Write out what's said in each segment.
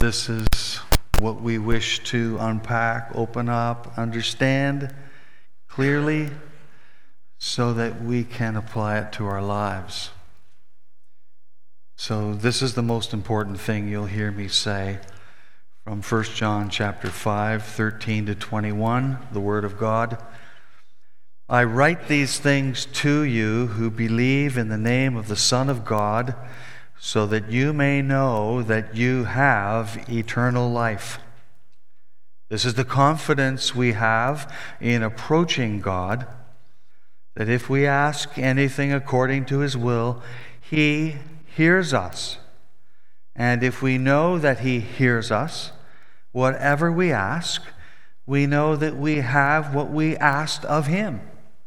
this is what we wish to unpack, open up, understand clearly so that we can apply it to our lives. So this is the most important thing you'll hear me say from 1 John chapter 5, 13 to 21, the Word of God. I write these things to you who believe in the name of the Son of God, so that you may know that you have eternal life. This is the confidence we have in approaching God, that if we ask anything according to His will, He hears us. And if we know that He hears us, whatever we ask, we know that we have what we asked of Him.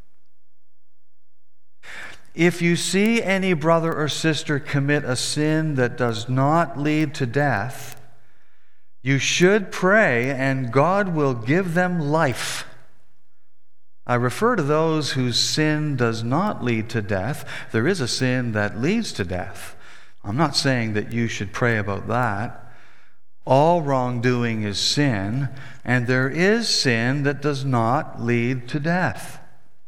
If you see any brother or sister commit a sin that does not lead to death, you should pray, and God will give them life. I refer to those whose sin does not lead to death. There is a sin that leads to death. I'm not saying that you should pray about that. All wrongdoing is sin, and there is sin that does not lead to death.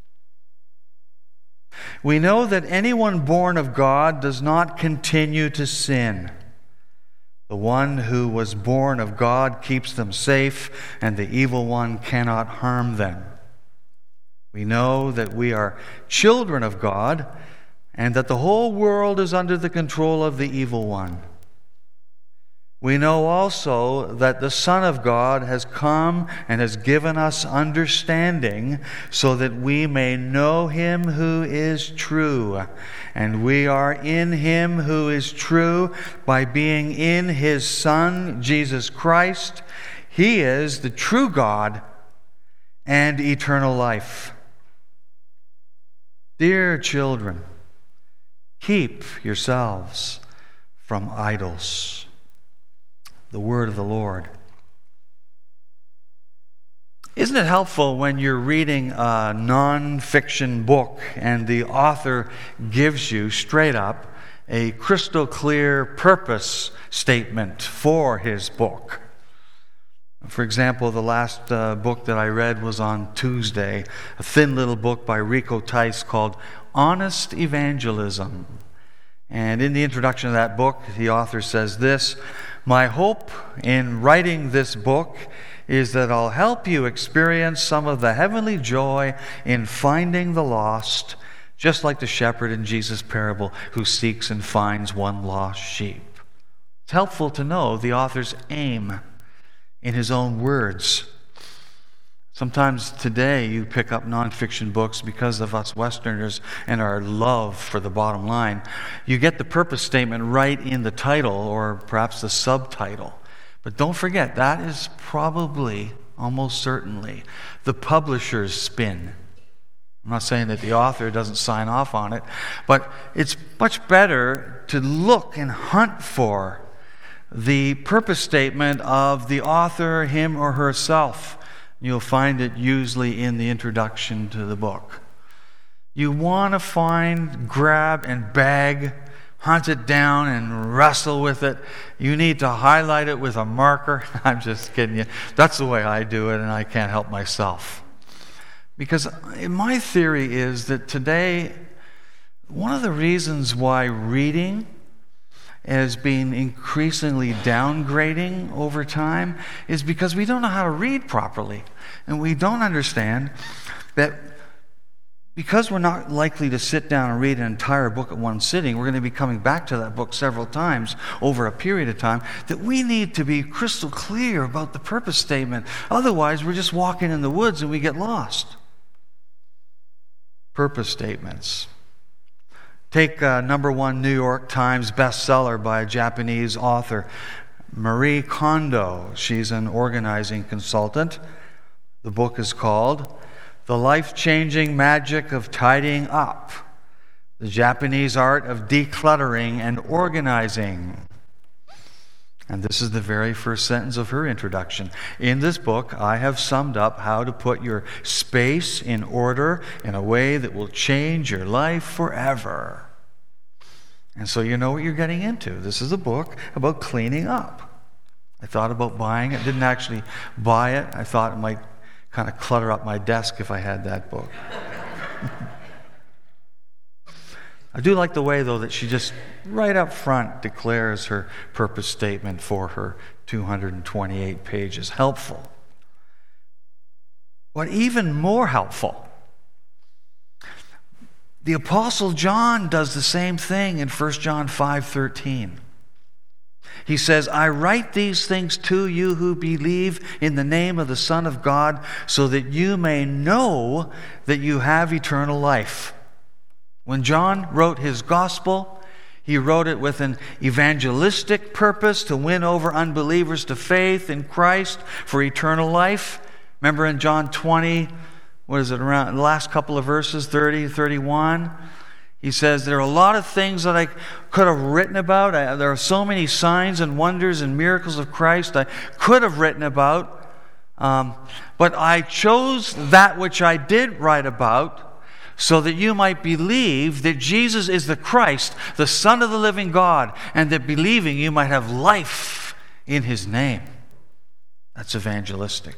We know that anyone born of God does not continue to sin. The one who was born of God keeps them safe, and the evil one cannot harm them. We know that we are children of God, and that the whole world is under the control of the evil one. We know also that the Son of God has come and has given us understanding so that we may know Him who is true. And we are in Him who is true by being in His Son, Jesus Christ. He is the true God and eternal life. Dear children, keep yourselves from idols. The word of the Lord. Isn't it helpful when you're reading a non-fiction book and the author gives you straight up a crystal clear purpose statement for his book? For example, the last book that I read was on Tuesday, a thin little book by Rico Tice called Honest Evangelism. And in the introduction of that book, the author says this: my hope in writing this book is that I'll help you experience some of the heavenly joy in finding the lost, just like the shepherd in Jesus' parable who seeks and finds one lost sheep. It's helpful to know the author's aim in his own words. Sometimes today you pick up nonfiction books because of us Westerners and our love for the bottom line. You get the purpose statement right in the title or perhaps the subtitle. But don't forget, that is probably, almost certainly, the publisher's spin. I'm not saying that the author doesn't sign off on it, but it's much better to look and hunt for the purpose statement of the author, him or herself. You'll find it usually in the introduction to the book. You want to find, grab, and bag, hunt it down and wrestle with it. You need to highlight it with a marker. I'm just kidding you. That's the way I do it, and I can't help myself. Because my theory is that today, one of the reasons why reading has been increasingly downgrading over time is because we don't know how to read properly. And we don't understand that because we're not likely to sit down and read an entire book at one sitting, we're going to be coming back to that book several times over a period of time, that we need to be crystal clear about the purpose statement. Otherwise, we're just walking in the woods and we get lost. Purpose statements. Take number one New York Times bestseller by a Japanese author, Marie Kondo. She's an organizing consultant. The book is called The Life-Changing Magic of Tidying Up, the Japanese Art of Decluttering and Organizing. And this is the very first sentence of her introduction. In this book, I have summed up how to put your space in order in a way that will change your life forever. And so you know what you're getting into. This is a book about cleaning up. I thought about buying it. Didn't actually buy it. I thought it might kind of clutter up my desk if I had that book. I do like the way, though, that she just right up front declares her purpose statement for her 228 pages. Helpful. But even more helpful, the Apostle John does the same thing in 1 John 5:13. He says, I write these things to you who believe in the name of the Son of God, so that you may know that you have eternal life. When John wrote his gospel, he wrote it with an evangelistic purpose to win over unbelievers to faith in Christ for eternal life. Remember in John 20, around the last couple of verses, 30, 31? He says, there are a lot of things that I could have written about. There are so many signs and wonders and miracles of Christ I could have written about. But I chose that which I did write about, so that you might believe that Jesus is the Christ, the Son of the living God, and that believing you might have life in his name. That's evangelistic.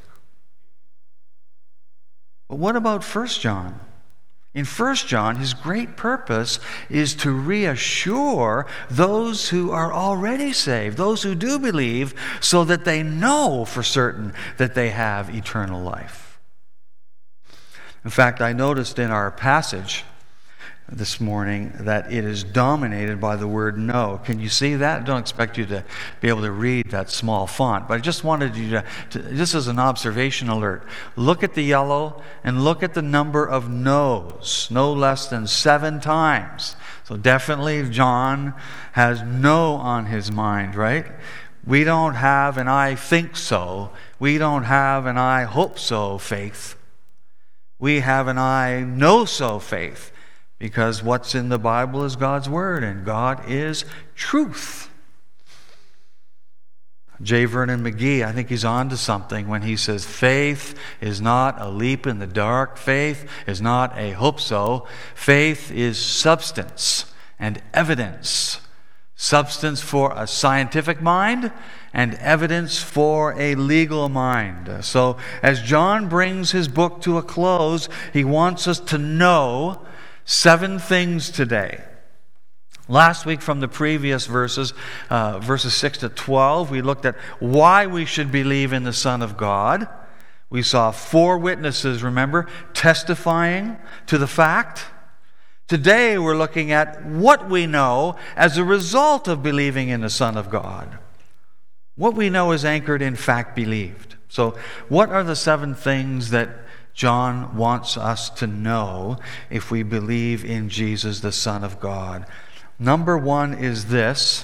But what about 1 John? In 1 John, his great purpose is to reassure those who are already saved, those who do believe, so that they know for certain that they have eternal life. In fact, I noticed in our passage this morning that it is dominated by the word know. Can you see that? I don't expect you to be able to read that small font, but I just wanted you to just as an observation alert, look at the yellow and look at the number of no's, no less than 7 times. So definitely John has no on his mind, right? We don't have an I think so. We don't have an I hope so faith. We have an I know so faith, because what's in the Bible is God's Word, and God is truth. J. Vernon McGee, I think he's on to something when he says, faith is not a leap in the dark. Faith is not a hope so. Faith is substance and evidence. Substance for a scientific mind and evidence for a legal mind. So as John brings his book to a close, he wants us to know 7 things today. Last week from the previous verses 6 to 12, we looked at why we should believe in the Son of God. We saw 4 witnesses, remember, testifying to the fact. Today we're looking at what we know as a result of believing in the Son of God. What we know is anchored in fact believed. So what are the 7 things that John wants us to know if we believe in Jesus, the Son of God? Number 1 is this: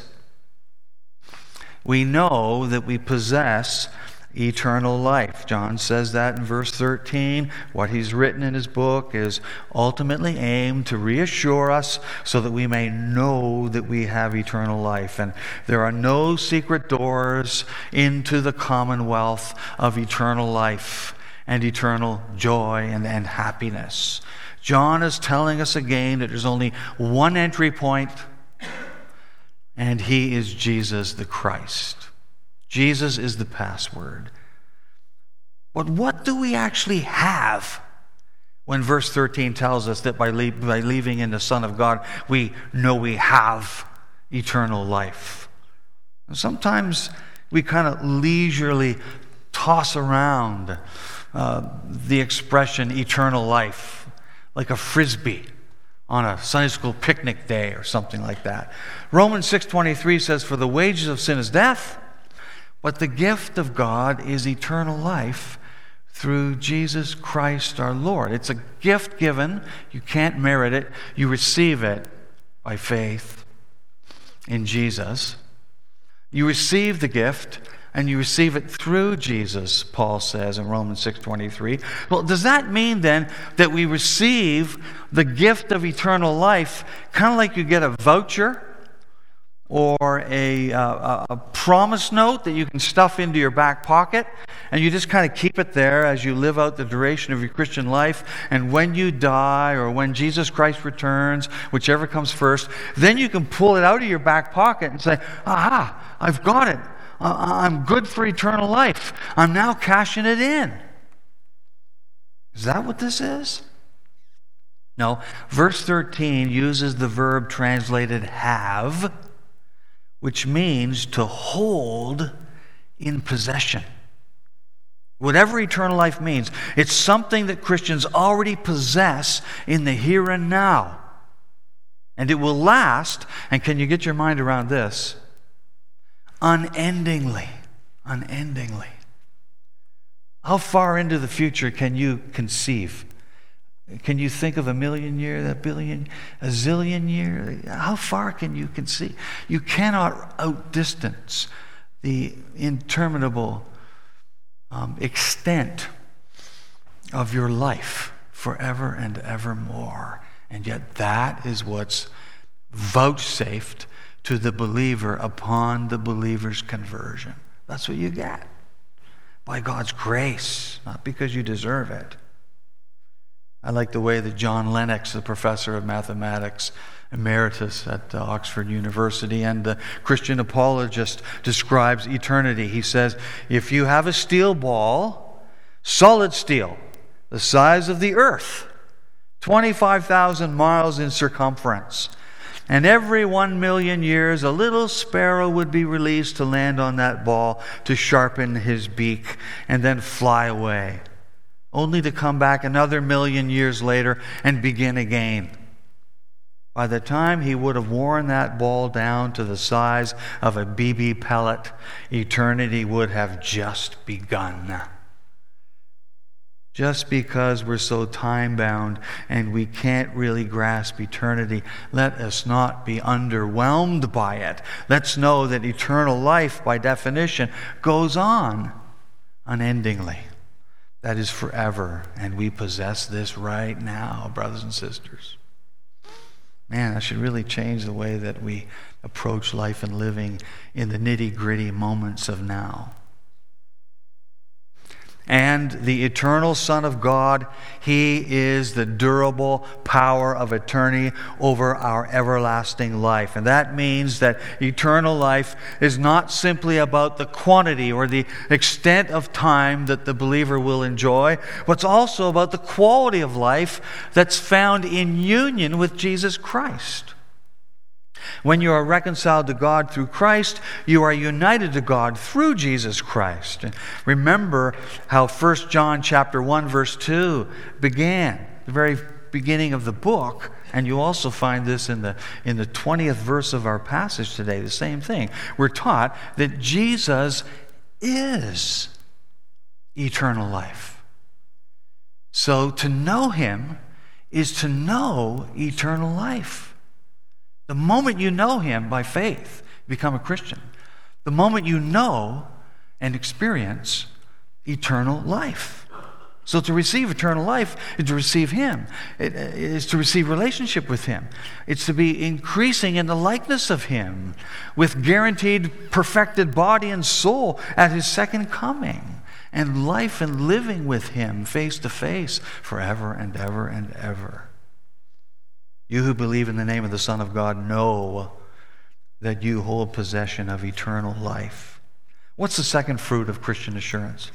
we know that we possess eternal life. John says that in verse 13. What he's written in his book is ultimately aimed to reassure us so that we may know that we have eternal life. And there are no secret doors into the commonwealth of eternal life and eternal joy and happiness. John is telling us again that there's only one entry point, and he is Jesus the Christ. Jesus is the password. But what do we actually have when verse 13 tells us that by believing in the Son of God, we know we have eternal life? And sometimes we kind of leisurely toss around the expression eternal life like a frisbee on a Sunday school picnic day or something like that. Romans 6:23 says, for the wages of sin is death, but the gift of God is eternal life through Jesus Christ our Lord. It's a gift given. You can't merit it. You receive it by faith in Jesus. You receive the gift, and you receive it through Jesus, Paul says in Romans 6:23. Well, does that mean then that we receive the gift of eternal life kind of like you get a voucher or a promise note that you can stuff into your back pocket, and you just kind of keep it there as you live out the duration of your Christian life, and when you die or when Jesus Christ returns, whichever comes first, then you can pull it out of your back pocket and say, aha, I've got it. I'm good for eternal life. I'm now cashing it in. Is that what this is? No. Verse 13 uses the verb translated have, which means to hold in possession. Whatever eternal life means, it's something that Christians already possess in the here and now. And it will last, and can you get your mind around this? Unendingly. Unendingly. How far into the future can you conceive? Can you think of a million years, a billion, a zillion years? How far can you conceive? You cannot outdistance the interminable extent of your life forever and evermore. And yet that is what's vouchsafed to the believer upon the believer's conversion. That's what you get. By God's grace, not because you deserve it. I like the way that John Lennox, the professor of mathematics emeritus at Oxford University and the Christian apologist, describes eternity. He says, if you have a steel ball, solid steel, the size of the earth, 25,000 miles in circumference, and every 1 million years a little sparrow would be released to land on that ball to sharpen his beak and then fly away, only to come back another 1 million years later and begin again. By the time he would have worn that ball down to the size of a BB pellet, eternity would have just begun. Just because we're so time-bound and we can't really grasp eternity, let us not be underwhelmed by it. Let's know that eternal life, by definition, goes on unendingly. That is forever, and we possess this right now, brothers and sisters. Man, that should really change the way that we approach life and living in the nitty-gritty moments of now. And the eternal Son of God, He is the durable power of eternity over our everlasting life. And that means that eternal life is not simply about the quantity or the extent of time that the believer will enjoy, but it's also about the quality of life that's found in union with Jesus Christ. When you are reconciled to God through Christ, you are united to God through Jesus Christ. And remember how 1 John chapter 1 verse 2 began, the very beginning of the book, and you also find this in the 20th verse of our passage today, the same thing. We're taught that Jesus is eternal life. So to know Him is to know eternal life. The moment you know Him by faith, you become a Christian. The moment you know and experience eternal life. So to receive eternal life is to receive Him. It is to receive relationship with Him. It's to be increasing in the likeness of Him with guaranteed perfected body and soul at His second coming. And life and living with Him face to face forever and ever and ever. You who believe in the name of the Son of God know that you hold possession of eternal life. What's the second fruit of Christian assurance?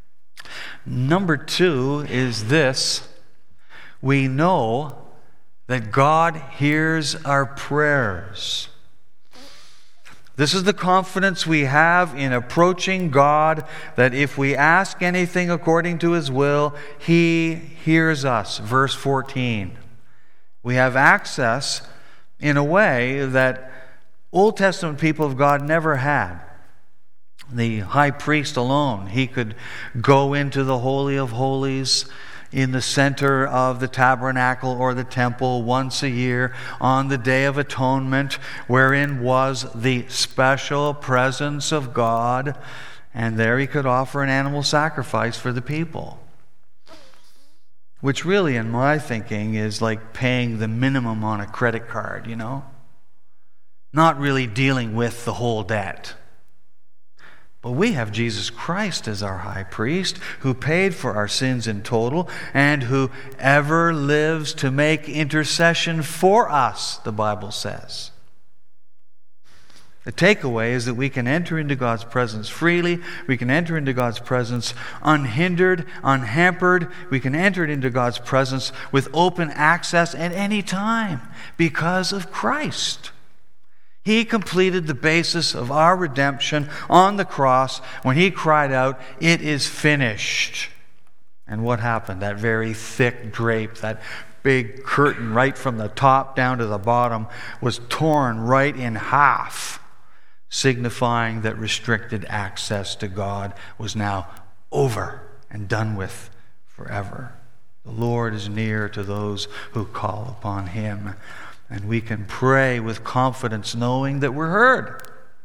Number 2 is this. We know that God hears our prayers. This is the confidence we have in approaching God, that if we ask anything according to His will, He hears us. Verse 14. We have access in a way that Old Testament people of God never had. The high priest alone, he could go into the Holy of Holies in the center of the tabernacle or the temple once a year on the Day of Atonement, wherein was the special presence of God, and there he could offer an animal sacrifice for the people. Which really, in my thinking, is like paying the minimum on a credit card, you know? Not really dealing with the whole debt. But we have Jesus Christ as our high priest, who paid for our sins in total, and who ever lives to make intercession for us, the Bible says. The takeaway is that we can enter into God's presence freely. We can enter into God's presence unhindered, unhampered. We can enter into God's presence with open access at any time because of Christ. He completed the basis of our redemption on the cross when He cried out, "It is finished." And what happened? That very thick drape, that big curtain right from the top down to the bottom was torn right in half, signifying that restricted access to God was now over and done with forever. The Lord is near to those who call upon Him, and we can pray with confidence knowing that we're heard.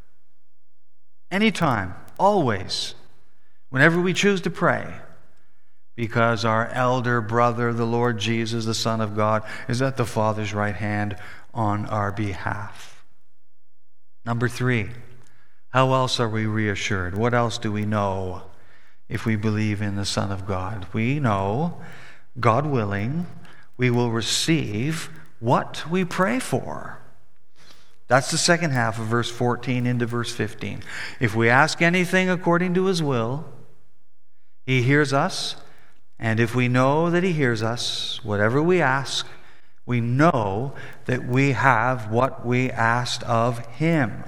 Anytime, always, whenever we choose to pray, because our elder brother, the Lord Jesus, the Son of God, is at the Father's right hand on our behalf. Number 3, how else are we reassured? What else do we know if we believe in the Son of God? We know, God willing, we will receive what we pray for. That's the second half of verse 14 into verse 15. If we ask anything according to His will, He hears us. And if we know that He hears us, whatever we ask, we know that we have what we asked of Him.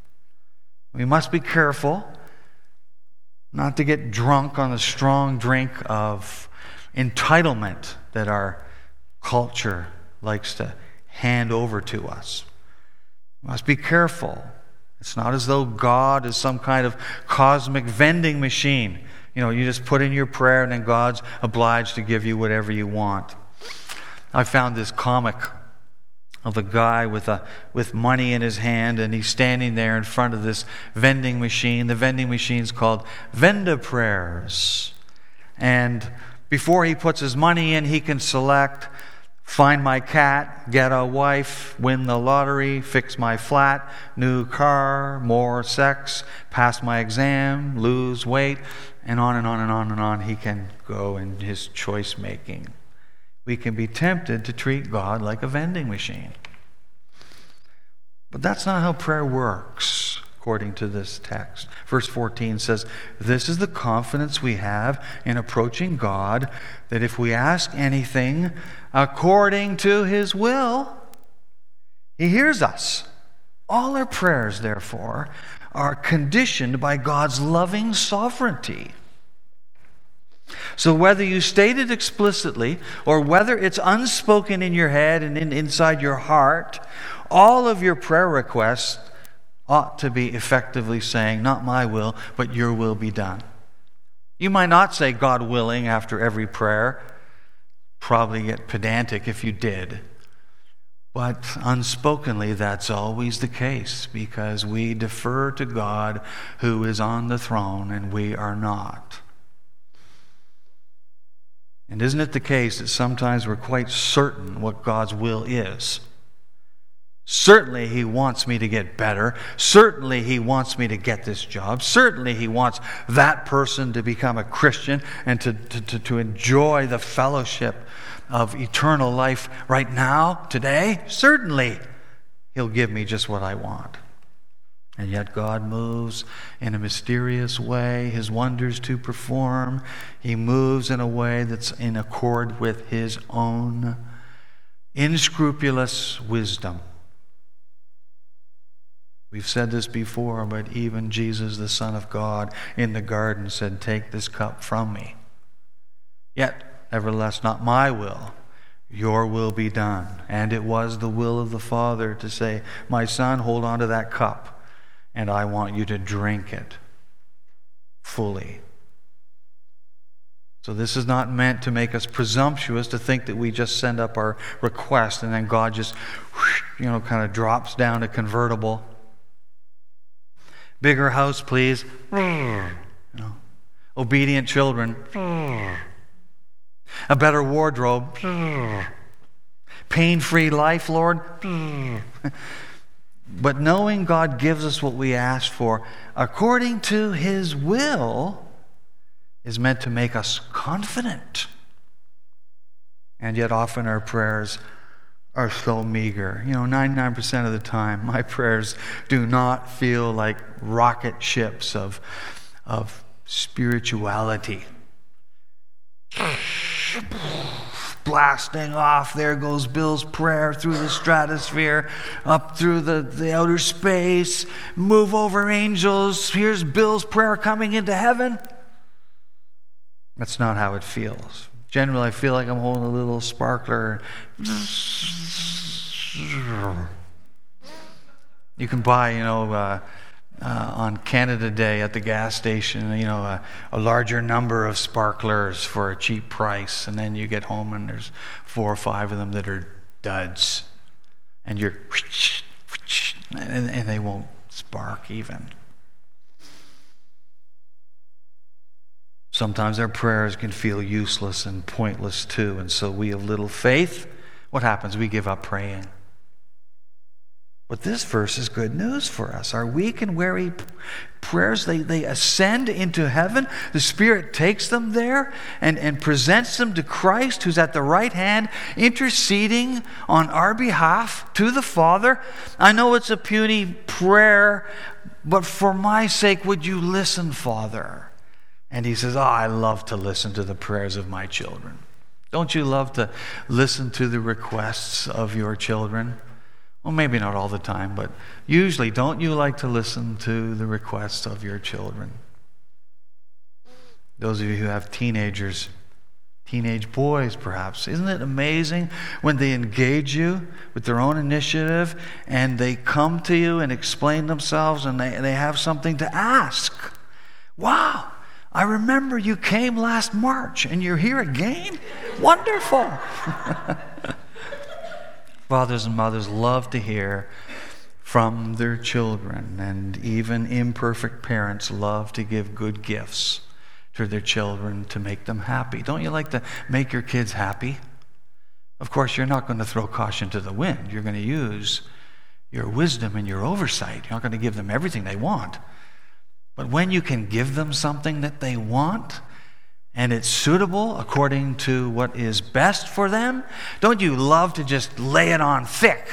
We must be careful not to get drunk on the strong drink of entitlement that our culture likes to hand over to us. We must be careful. It's not as though God is some kind of cosmic vending machine. You just put in your prayer and then God's obliged to give you whatever you want. I found this comic of a guy with money in his hand, and he's standing there in front of this vending machine. The vending machine's called Venda Prayers. And before he puts his money in, he can select find my cat, get a wife, win the lottery, fix my flat, new car, more sex, pass my exam, lose weight, and on and on and on and on he can go in his choice making. We can be tempted to treat God like a vending machine. But that's not how prayer works, according to this text. Verse 14 says, "This is the confidence we have in approaching God, that if we ask anything according to His will, He hears us." All our prayers, therefore, are conditioned by God's loving sovereignty. So whether you state it explicitly or whether it's unspoken in your head and inside your heart, all of your prayer requests ought to be effectively saying, "Not my will, but your will be done." You might not say "God willing" after every prayer. Probably get pedantic if you did. But unspokenly, that's always the case, because we defer to God who is on the throne and we are not. And isn't it the case that sometimes we're quite certain what God's will is? Certainly He wants me to get better. Certainly He wants me to get this job. Certainly He wants that person to become a Christian and to enjoy the fellowship of eternal life right now, today. Certainly He'll give me just what I want. And yet God moves in a mysterious way, His wonders to perform. He moves in a way that's in accord with His own unscrupulous wisdom. We've said this before, but even Jesus, the Son of God, in the garden said, "Take this cup from me. Yet, nevertheless, not my will, your will be done." And it was the will of the Father to say, "My Son, hold on to that cup, and I want you to drink it fully." So this is not meant to make us presumptuous, to think that we just send up our request and then God just, kind of drops down a convertible. Bigger house, please. Obedient children. A better wardrobe. Pain-free life, Lord. But knowing God gives us what we ask for according to His will is meant to make us confident. And yet often our prayers are so meager. 99% of the time, my prayers do not feel like rocket ships of spirituality. Blasting off, there goes Bill's prayer through the stratosphere, up through the outer space, move over angels, here's Bill's prayer coming into heaven. That's not how it feels. Generally, I feel like I'm holding a little sparkler. You can buy, on Canada Day at the gas station, a larger number of sparklers for a cheap price, and then you get home and there's 4 or 5 of them that are duds, and you're and they won't spark even. Sometimes our prayers can feel useless and pointless too, and so we of little faith, what happens? We give up praying. But this verse is good news for us. Our weak and weary prayers, they ascend into heaven. The Spirit takes them there and presents them to Christ, who's at the right hand, interceding on our behalf to the Father. I know it's a puny prayer, but for my sake, would you listen, Father? And he says, I love to listen to the prayers of my children. Don't you love to listen to the requests of your children? Well, maybe not all the time, but usually, don't you like to listen to the requests of your children? Those of you who have teenagers, teenage boys perhaps, isn't it amazing when they engage you with their own initiative and they come to you and explain themselves and they have something to ask? Wow! I remember you came last March and you're here again? Wonderful! Fathers and mothers love to hear from their children, and even imperfect parents love to give good gifts to their children to make them happy. Don't you like to make your kids happy? Of course, you're not going to throw caution to the wind. You're going to use your wisdom and your oversight. You're not going to give them everything they want. But when you can give them something that they want, and it's suitable according to what is best for them, don't you love to just lay it on thick?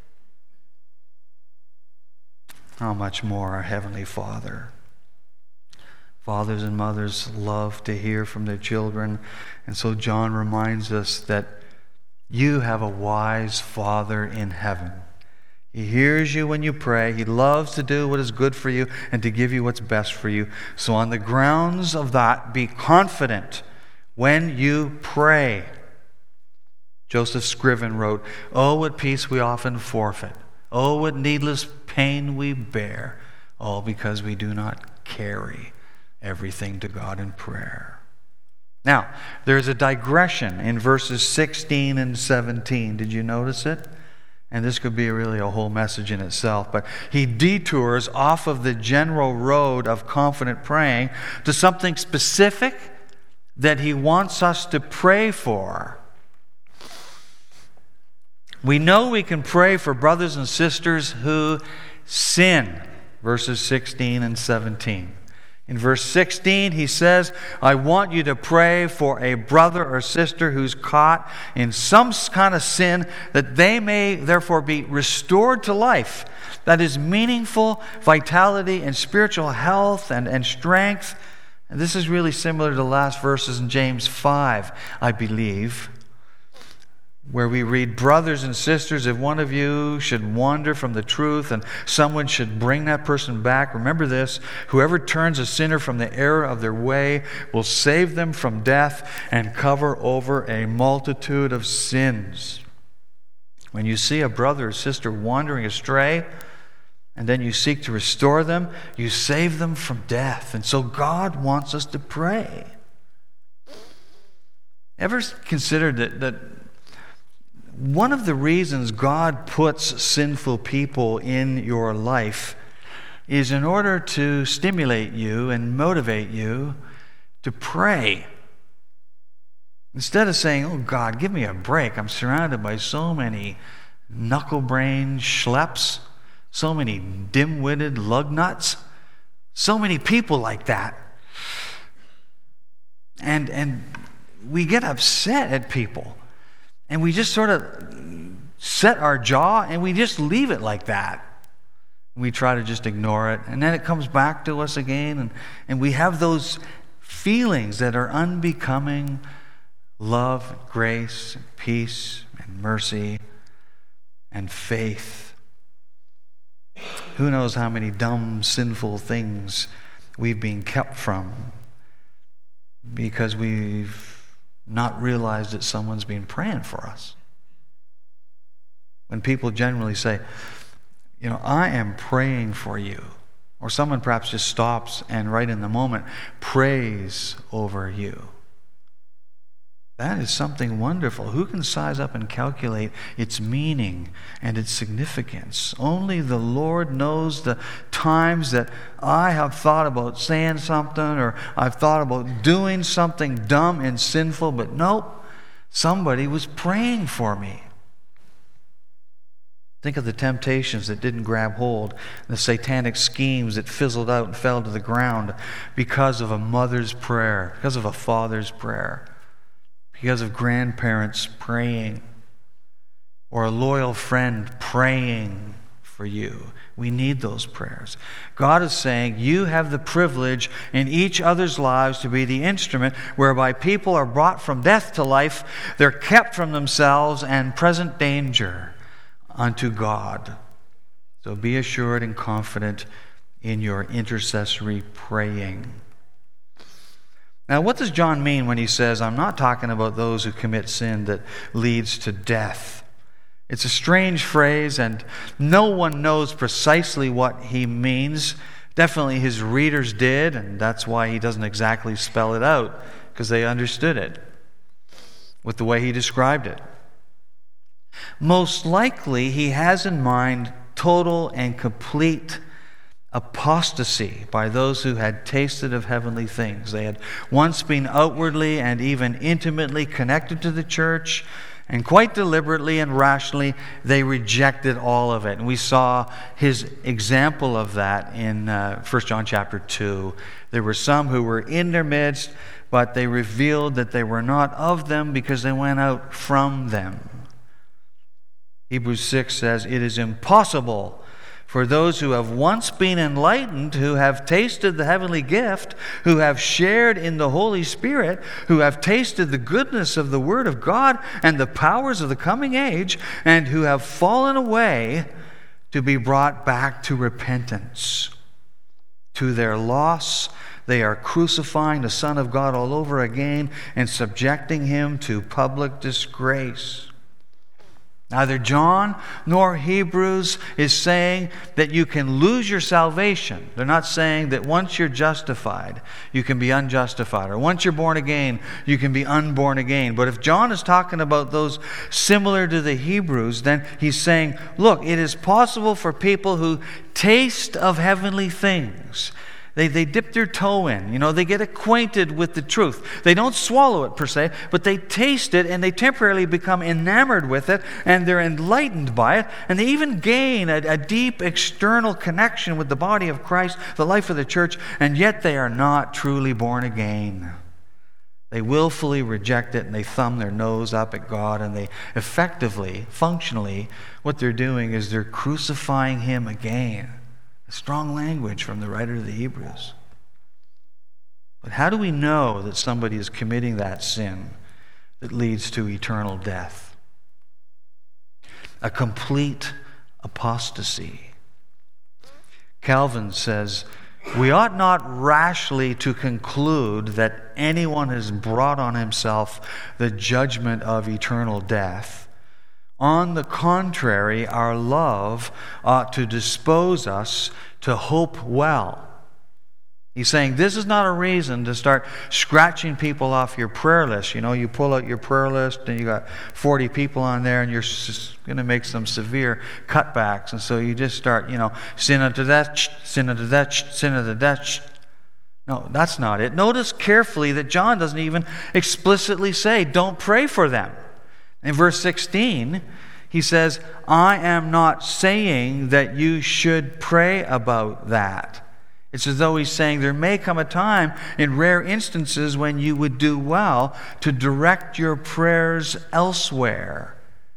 How much more our Heavenly Father. Fathers and mothers love to hear from their children, and so John reminds us that you have a wise Father in heaven. He hears you when you pray. He loves to do what is good for you and to give you what's best for you. So on the grounds of that, be confident when you pray. Joseph Scriven wrote, "Oh, what peace we often forfeit. Oh, what needless pain we bear. All because we do not carry everything to God in prayer." Now, there's a digression in verses 16 and 17. Did you notice it? And this could be really a whole message in itself. But he detours off of the general road of confident praying to something specific that he wants us to pray for. We know we can pray for brothers and sisters who sin. Verses 16 and 17. In verse 16, he says, I want you to pray for a brother or sister who's caught in some kind of sin, that they may therefore be restored to life. That is meaningful vitality and spiritual health and strength. And this is really similar to the last verses in James 5, I believe, where we read, brothers and sisters, if one of you should wander from the truth and someone should bring that person back, remember this, whoever turns a sinner from the error of their way will save them from death and cover over a multitude of sins. When you see a brother or sister wandering astray, and then you seek to restore them, you save them from death. And so God wants us to pray. Ever considered that one of the reasons God puts sinful people in your life is in order to stimulate you and motivate you to pray? Instead of saying, oh God, give me a break. I'm surrounded by so many knuckle-brained schleps, so many dim-witted lug-nuts, so many people like that. And we get upset at people. And we just sort of set our jaw and we just leave it like that. We try to just ignore it, and then it comes back to us again, and we have those feelings that are unbecoming love, grace, peace, and mercy, and faith. Who knows how many dumb, sinful things we've been kept from because we've not realized that someone's been praying for us. When people generally say, I am praying for you, or someone perhaps just stops and right in the moment prays over you, that is something wonderful. Who can size up and calculate its meaning and its significance? Only the Lord knows the times that I have thought about saying something, or I've thought about doing something dumb and sinful, but nope, somebody was praying for me. Think of the temptations that didn't grab hold, the satanic schemes that fizzled out and fell to the ground because of a mother's prayer, because of a father's prayer, because of grandparents praying, or a loyal friend praying for you. We need those prayers. God is saying you have the privilege in each other's lives to be the instrument whereby people are brought from death to life, they're kept from themselves and present danger unto God. So be assured and confident in your intercessory praying. Now, what does John mean when he says, I'm not talking about those who commit sin that leads to death? It's a strange phrase, and no one knows precisely what he means. Definitely his readers did, and that's why he doesn't exactly spell it out, because they understood it with the way he described it. Most likely, he has in mind total and complete apostasy by those who had tasted of heavenly things. They had once been outwardly and even intimately connected to the church, and quite deliberately and rationally, they rejected all of it. And we saw his example of that in 1 John chapter 2. There were some who were in their midst, but they revealed that they were not of them because they went out from them. Hebrews 6 says, it is impossible for those who have once been enlightened, who have tasted the heavenly gift, who have shared in the Holy Spirit, who have tasted the goodness of the Word of God and the powers of the coming age, and who have fallen away, to be brought back to repentance. To their loss, they are crucifying the Son of God all over again and subjecting him to public disgrace. Neither John nor Hebrews is saying that you can lose your salvation. They're not saying that once you're justified, you can be unjustified, or once you're born again, you can be unborn again. But if John is talking about those similar to the Hebrews, then he's saying, look, it is possible for people who taste of heavenly things. They dip their toe in. They get acquainted with the truth. They don't swallow it per se, but they taste it and they temporarily become enamored with it, and they're enlightened by it, and they even gain a deep external connection with the body of Christ, the life of the church, and yet they are not truly born again. They willfully reject it, and they thumb their nose up at God, and they effectively, functionally, what they're doing is they're crucifying him again. Strong language from the writer of the Hebrews. But how do we know that somebody is committing that sin that leads to eternal death? A complete apostasy. Calvin says, we ought not rashly to conclude that anyone has brought on himself the judgment of eternal death. On the contrary, our love ought to dispose us to hope well. He's saying this is not a reason to start scratching people off your prayer list. You pull out your prayer list and you got 40 people on there, and you're going to make some severe cutbacks. And so you just start, sin unto that, sin unto that, sin unto that. No, that's not it. Notice carefully that John doesn't even explicitly say, don't pray for them. In verse 16, he says, I am not saying that you should pray about that. It's as though he's saying there may come a time in rare instances when you would do well to direct your prayers elsewhere.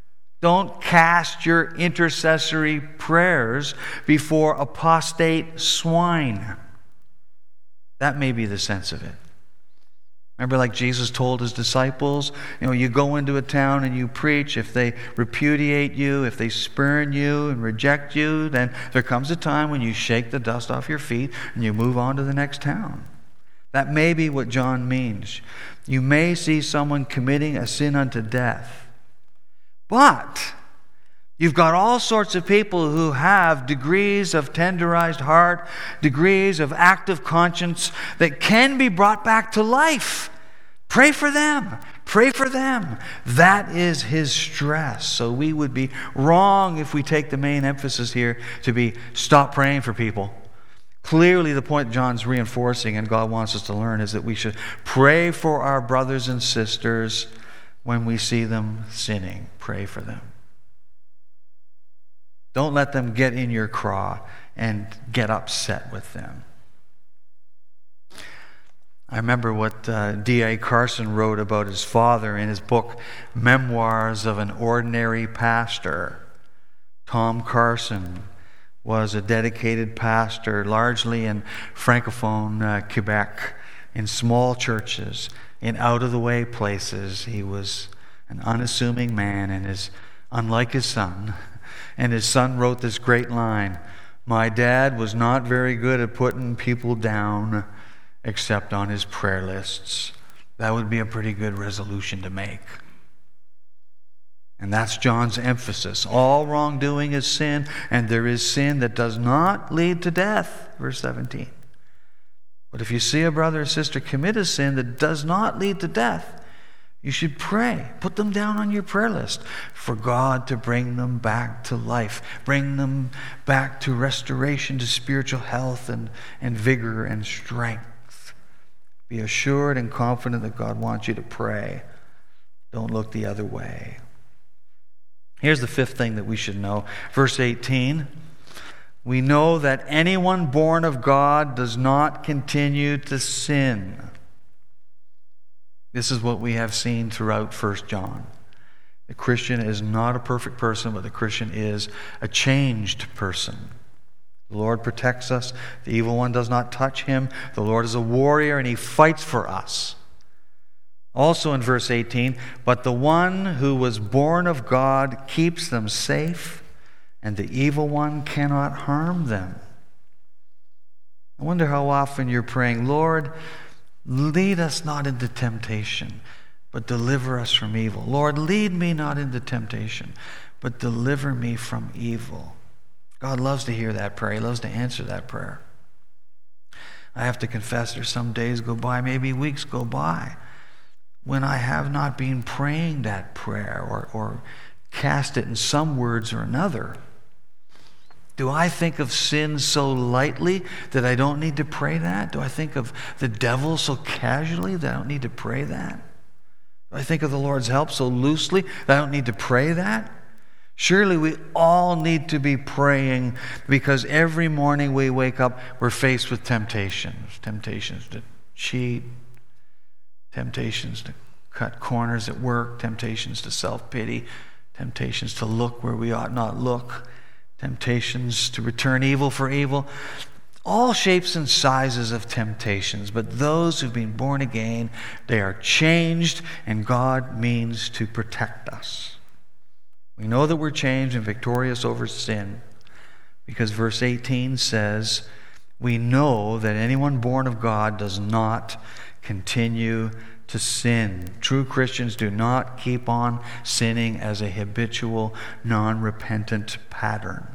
Don't cast your intercessory prayers before apostate swine. That may be the sense of it. Remember, like Jesus told his disciples, you go into a town and you preach. If they repudiate you, if they spurn you and reject you, then there comes a time when you shake the dust off your feet and you move on to the next town. That may be what John means. You may see someone committing a sin unto death. But you've got all sorts of people who have degrees of tenderized heart, degrees of active conscience that can be brought back to life. Pray for them. Pray for them. That is his stress. So we would be wrong if we take the main emphasis here to be stop praying for people. Clearly, the point John's reinforcing and God wants us to learn is that we should pray for our brothers and sisters when we see them sinning. Pray for them. Don't let them get in your craw and get upset with them. I remember what D.A. Carson wrote about his father in his book, Memoirs of an Ordinary Pastor. Tom Carson was a dedicated pastor, largely in Francophone Quebec, in small churches, in out-of-the-way places. He was an unassuming man, and unlike his son. And his son wrote this great line, "My dad was not very good at putting people down except on his prayer lists." That would be a pretty good resolution to make. And that's John's emphasis. All wrongdoing is sin, and there is sin that does not lead to death. Verse 17. But if you see a brother or sister commit a sin that does not lead to death, you should pray. Put them down on your prayer list for God to bring them back to life, bring them back to restoration, to spiritual health and vigor and strength. Be assured and confident that God wants you to pray. Don't look the other way. Here's the fifth thing that we should know. Verse 18. We know that anyone born of God does not continue to sin. This is what we have seen throughout 1 John. The Christian is not a perfect person, but the Christian is a changed person. The Lord protects us. The evil one does not touch him. The Lord is a warrior, and he fights for us. Also in verse 18, but the one who was born of God keeps them safe, and the evil one cannot harm them. I wonder how often you're praying, Lord, lead us not into temptation, but deliver us from evil. Lord, lead me not into temptation, but deliver me from evil. God loves to hear that prayer. He loves to answer that prayer. I have to confess there's some days go by, maybe weeks go by, when I have not been praying that prayer or cast it in some words or another. Do I think of sin so lightly that I don't need to pray that? Do I think of the devil so casually that I don't need to pray that? Do I think of the Lord's help so loosely that I don't need to pray that? Surely we all need to be praying, because every morning we wake up, we're faced with temptations. Temptations to cheat, temptations to cut corners at work, temptations to self-pity, temptations to look where we ought not look, temptations to return evil for evil. All shapes and sizes of temptations, but those who've been born again, they are changed, and God means to protect us. We know that we're changed and victorious over sin because verse 18 says, we know that anyone born of God does not continue to sin. True Christians do not keep on sinning as a habitual, non-repentant pattern.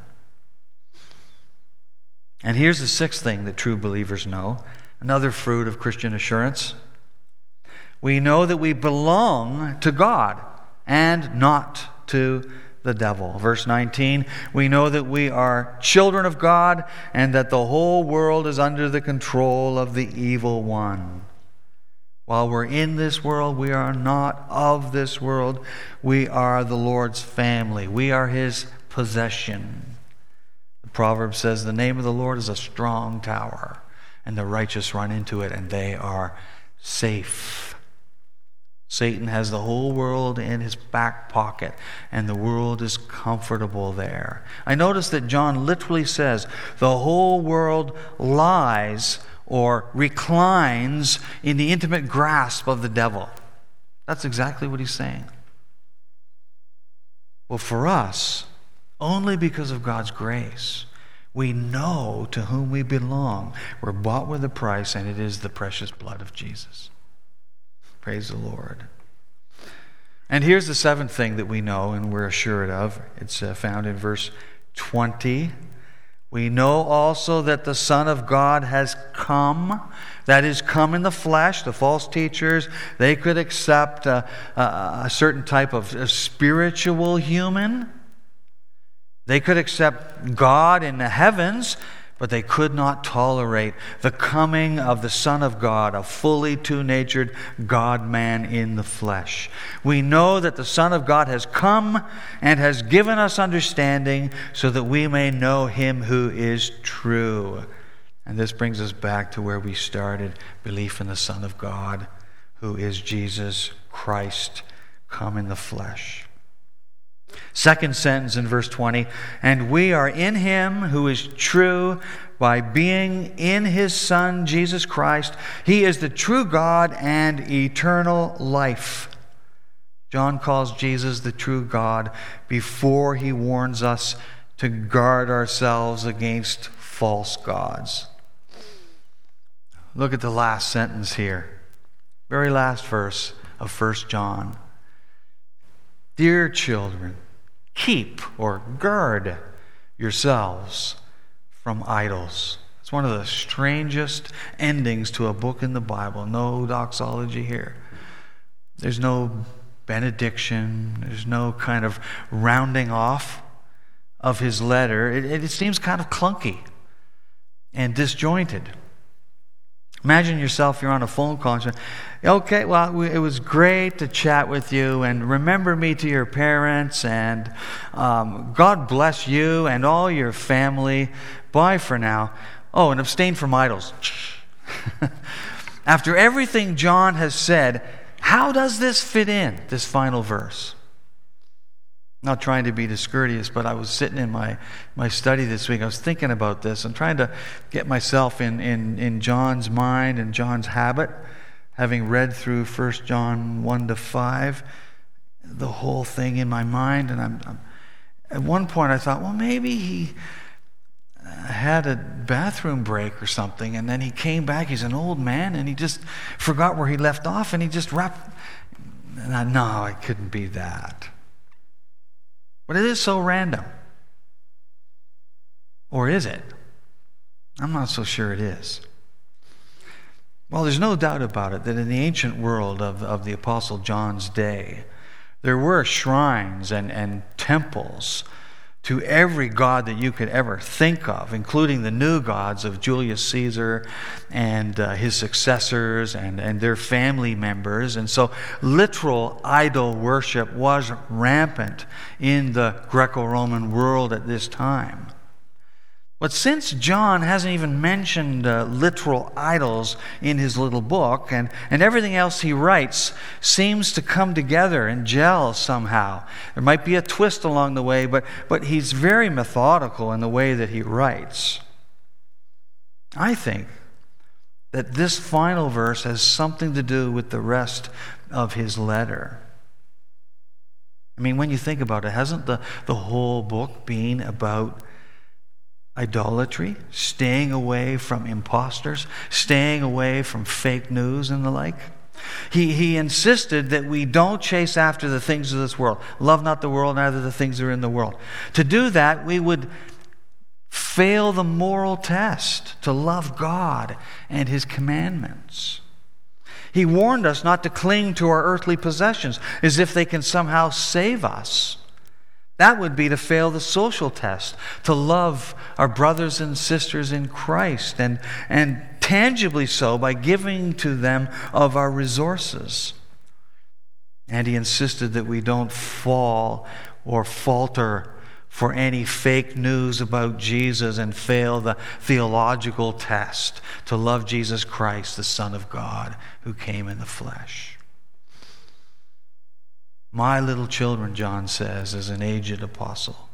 And here's the sixth thing that true believers know, another fruit of Christian assurance. We know that we belong to God and not to the devil. Verse 19, we know that we are children of God and that the whole world is under the control of the evil one. While we're in this world, we are not of this world. We are the Lord's family. We are His possession. The proverb says, the name of the Lord is a strong tower, and the righteous run into it, and they are safe. Satan has the whole world in his back pocket, and the world is comfortable there. I notice that John literally says the whole world lies or reclines in the intimate grasp of the devil. That's exactly what he's saying. Well, for us, only because of God's grace, we know to whom we belong. We're bought with a price, and it is the precious blood of Jesus. Praise the Lord. And here's the seventh thing that we know and we're assured of. It's found in verse 20. We know also that the Son of God has come, that is, come in the flesh. The false teachers, they could accept a certain type of spiritual human. They could accept God in the heavens, but they could not tolerate the coming of the Son of God, a fully two-natured God-man in the flesh. We know that the Son of God has come and has given us understanding so that we may know Him who is true. And this brings us back to where we started, belief in the Son of God, who is Jesus Christ, come in the flesh. Second sentence in verse 20, and we are in Him who is true by being in His Son, Jesus Christ. He is the true God and eternal life. John calls Jesus the true God before he warns us to guard ourselves against false gods. Look at the last sentence here. Very last verse of 1 John. Dear children, keep or guard yourselves from idols. It's one of the strangest endings to a book in the Bible. No doxology here. There's no benediction. There's no kind of rounding off of his letter. It seems kind of clunky and disjointed. Imagine yourself, you're on a phone call and say, okay, well, it was great to chat with you, and remember me to your parents, and God bless you and all your family. Bye for now. Oh, and abstain from idols. After everything John has said, how does this fit in, this final verse? Not trying to be discourteous, but I was sitting in my study this week. I was thinking about this and trying to get myself in John's mind and John's habit, having read through 1 John 1-5, the whole thing in my mind. And I'm at one point I thought, well, maybe he had a bathroom break or something, and then he came back. He's an old man, and he just forgot where he left off, and he just wrapped. And no, it couldn't be that. But it is so random. Or is it? I'm not so sure it is. Well, there's no doubt about it that in the ancient world of the Apostle John's day, there were shrines and temples to every god that you could ever think of, including the new gods of Julius Caesar and his successors and their family members. And so literal idol worship was rampant in the Greco-Roman world at this time. But since John hasn't even mentioned literal idols in his little book, and everything else he writes seems to come together and gel somehow. There might be a twist along the way, but he's very methodical in the way that he writes. I think that this final verse has something to do with the rest of his letter. I mean, when you think about it, hasn't the whole book been about idolatry, staying away from imposters, staying away from fake news and the like? He insisted that we don't chase after the things of this world. Love not the world, neither the things that are in the world. To do that, we would fail the moral test to love God and His commandments. He warned us not to cling to our earthly possessions as if they can somehow save us. That would be to fail the social test, to love our brothers and sisters in Christ, and tangibly so by giving to them of our resources. And he insisted that we don't fall or falter for any fake news about Jesus and fail the theological test to love Jesus Christ, the Son of God, who came in the flesh. My little children, John says, as an aged apostle,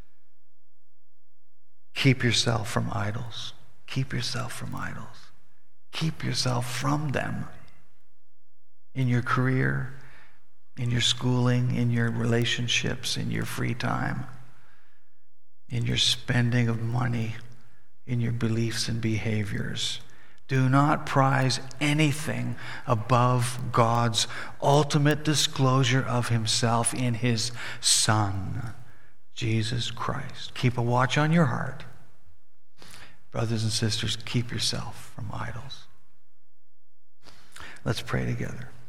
keep yourself from idols. Keep yourself from idols. Keep yourself from them. In your career, in your schooling, in your relationships, in your free time, in your spending of money, in your beliefs and behaviors. Do not prize anything above God's ultimate disclosure of himself in his Son, Jesus Christ. Keep a watch on your heart. Brothers and sisters, keep yourself from idols. Let's pray together.